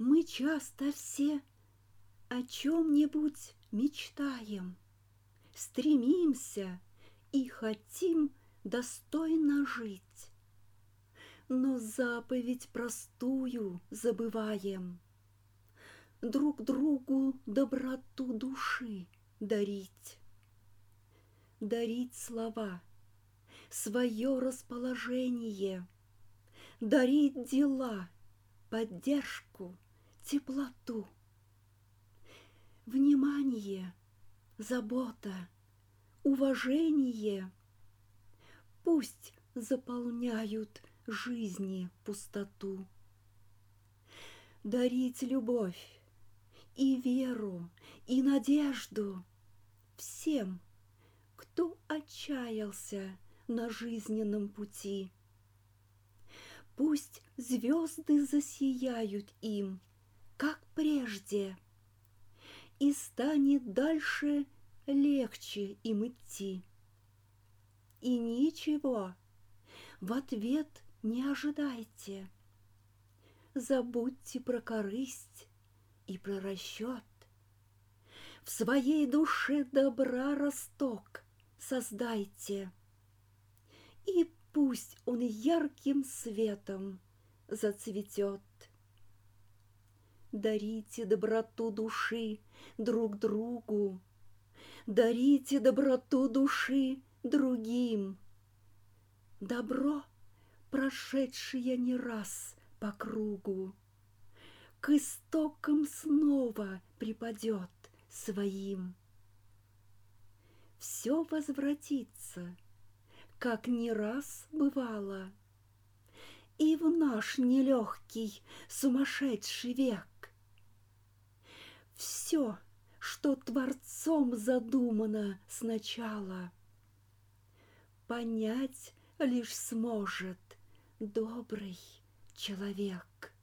Мы часто все о чем-нибудь мечтаем, стремимся и хотим достойно жить, но заповедь простую забываем: друг другу доброту души дарить. Дарить слова, свое расположение, дарить дела, поддержку, теплоту. Внимание, забота, уважение пусть заполняют жизни пустоту. Дарить любовь и веру, и надежду всем, кто отчаялся на жизненном пути. Пусть звезды засияют им, как прежде, и станет дальше легче им идти. И ничего в ответ не ожидайте. Забудьте про корысть и про расчет. В своей душе добра росток создайте, и пусть он ярким светом зацветет. Дарите доброту души друг другу, дарите доброту души другим. Добро, прошедшее не раз по кругу, к истокам снова припадет своим. Все возвратится, как не раз бывало, и в наш нелегкий сумасшедший век. Все, что Творцом задумано сначала, понять лишь сможет добрый человек.